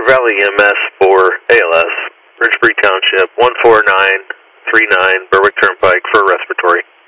Valley EMS for ALS, Ridgebury Township, 14939, Berwick Turnpike for respiratory.